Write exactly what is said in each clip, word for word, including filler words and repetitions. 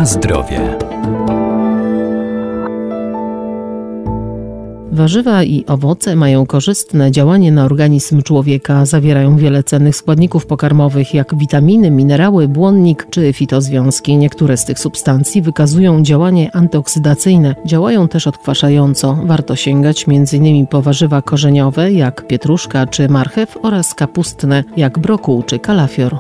Na zdrowie. Warzywa i owoce mają korzystne działanie na organizm człowieka. Zawierają wiele cennych składników pokarmowych, jak witaminy, minerały, błonnik czy fitozwiązki. Niektóre z tych substancji wykazują działanie antyoksydacyjne. Działają też odkwaszająco. Warto sięgać między innymi po warzywa korzeniowe, jak pietruszka czy marchew, oraz kapustne, jak brokuł czy kalafior.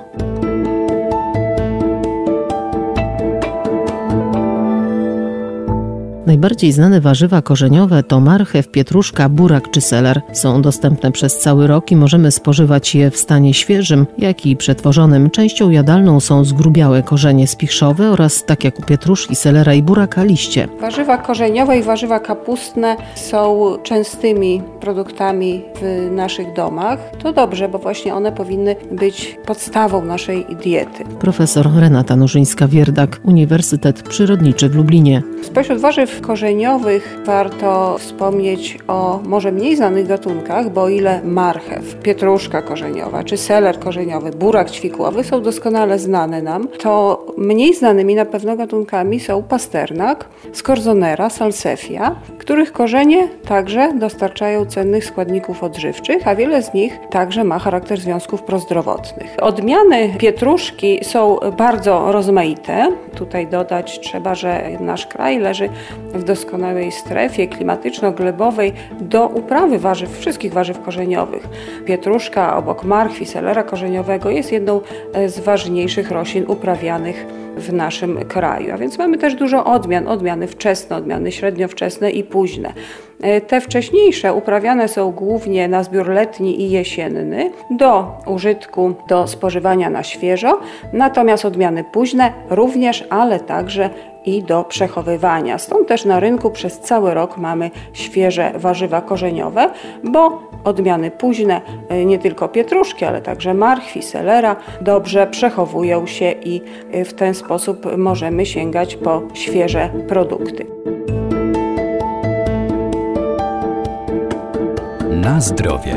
Najbardziej znane warzywa korzeniowe to marchew, pietruszka, burak czy seler. Są dostępne przez cały rok i możemy spożywać je w stanie świeżym, jak i przetworzonym. Częścią jadalną są zgrubiałe korzenie spichrzowe oraz, tak jak u pietruszki, selera i buraka, liście. Warzywa korzeniowe i warzywa kapustne są częstymi produktami w naszych domach. To dobrze, bo właśnie one powinny być podstawą naszej diety. Profesor Renata Nurzyńska-Wierdak, Uniwersytet Przyrodniczy w Lublinie. Spośród warzyw korzeniowych warto wspomnieć o może mniej znanych gatunkach, bo o ile marchew, pietruszka korzeniowa czy seler korzeniowy, burak ćwikłowy są doskonale znane nam, to mniej znanymi na pewno gatunkami są pasternak, scorzonera, salsifia, których korzenie także dostarczają cennych składników odżywczych, a wiele z nich także ma charakter związków prozdrowotnych. Odmiany pietruszki są bardzo rozmaite. Tutaj dodać trzeba, że nasz kraj leży w doskonałej strefie klimatyczno-glebowej do uprawy warzyw, wszystkich warzyw korzeniowych. Pietruszka obok marchwi, selera korzeniowego jest jedną z ważniejszych roślin uprawianych w naszym kraju. A więc mamy też dużo odmian, odmiany wczesne, odmiany średniowczesne i późne. Te wcześniejsze uprawiane są głównie na zbiór letni i jesienny, do użytku, do spożywania na świeżo, natomiast odmiany późne również, ale także i do przechowywania. Stąd też na rynku przez cały rok mamy świeże warzywa korzeniowe, bo odmiany późne, nie tylko pietruszki, ale także marchwi, selera, dobrze przechowują się i w ten sposób możemy sięgać po świeże produkty. Na zdrowie.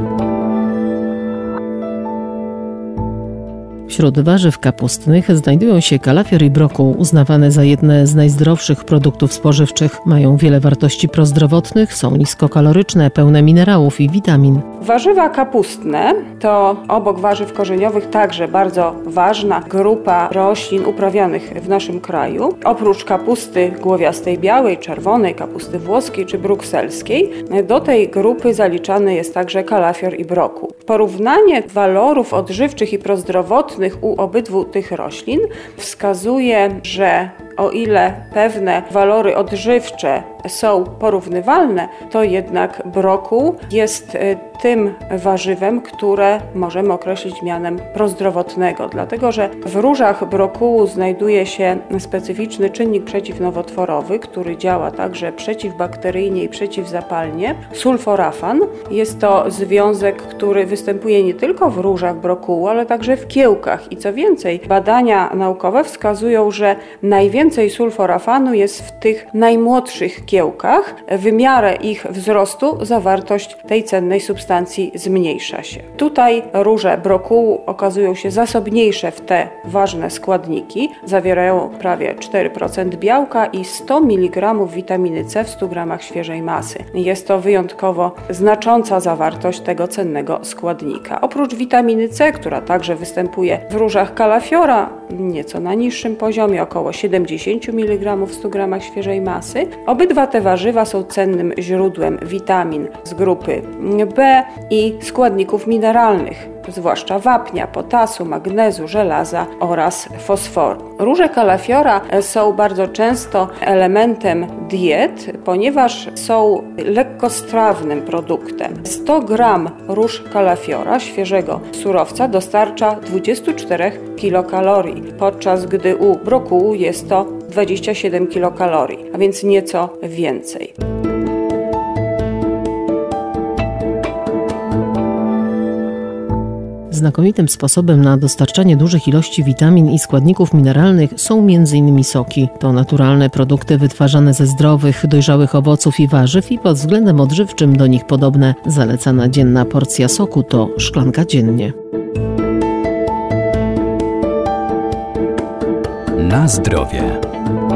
Wśród warzyw kapustnych znajdują się kalafior i brokuł, uznawane za jedne z najzdrowszych produktów spożywczych. Mają wiele wartości prozdrowotnych, są niskokaloryczne, pełne minerałów i witamin. Warzywa kapustne to obok warzyw korzeniowych także bardzo ważna grupa roślin uprawianych w naszym kraju. Oprócz kapusty głowiastej białej, czerwonej, kapusty włoskiej czy brukselskiej, do tej grupy zaliczany jest także kalafior i brokuł. Porównanie walorów odżywczych i prozdrowotnych u obydwu tych roślin wskazuje, że o ile pewne walory odżywcze są porównywalne, to jednak brokuł jest tym warzywem, które możemy określić mianem prozdrowotnego, dlatego że w różach brokułu znajduje się specyficzny czynnik przeciwnowotworowy, który działa także przeciwbakteryjnie i przeciwzapalnie, sulforafan. Jest to związek, który występuje nie tylko w różach brokułu, ale także w kiełkach i co więcej, badania naukowe wskazują, że najwięcej sulforafanu jest w tych najmłodszych kiełkach. W miarę ich wzrostu zawartość tej cennej substancji zmniejsza się. Tutaj róże brokułu okazują się zasobniejsze w te ważne składniki. Zawierają prawie cztery procent białka i sto miligramów witaminy C w stu gramach świeżej masy. Jest to wyjątkowo znacząca zawartość tego cennego składnika. Oprócz witaminy C, która także występuje w różach kalafiora, nieco na niższym poziomie, około siedemdziesiąt miligramów w stu gramach świeżej masy, obydwa te warzywa są cennym źródłem witamin z grupy B i składników mineralnych, zwłaszcza wapnia, potasu, magnezu, żelaza oraz fosforu. Róże kalafiora są bardzo często elementem diet, ponieważ są lekkostrawnym produktem. sto gramów róż kalafiora, świeżego surowca, dostarcza dwadzieścia cztery kilokalorii, podczas gdy u brokułu jest to dwadzieścia siedem kilokalorii, a więc nieco więcej. Znakomitym sposobem na dostarczanie dużych ilości witamin i składników mineralnych są między innymi soki. To naturalne produkty wytwarzane ze zdrowych, dojrzałych owoców i warzyw i pod względem odżywczym do nich podobne. Zalecana dzienna porcja soku to szklanka dziennie. Na zdrowie.